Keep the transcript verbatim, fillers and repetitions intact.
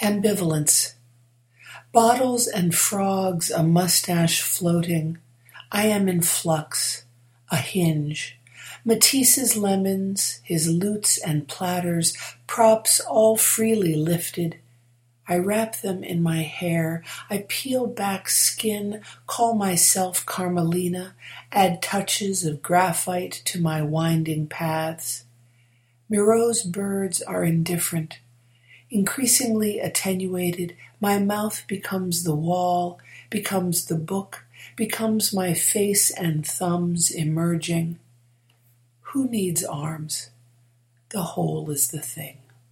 Ambivalence. Bottles and frogs, a mustache floating. I am in flux, a hinge. Matisse's lemons, his lutes and platters, props all freely lifted. I wrap them in my hair, I peel back skin, call myself Carmelina, add touches of graphite to my winding paths. Miro's birds are indifferent. Increasingly attenuated, my mouth becomes the wall, becomes the book, becomes my face and thumbs emerging. Who needs arms? The whole is the thing.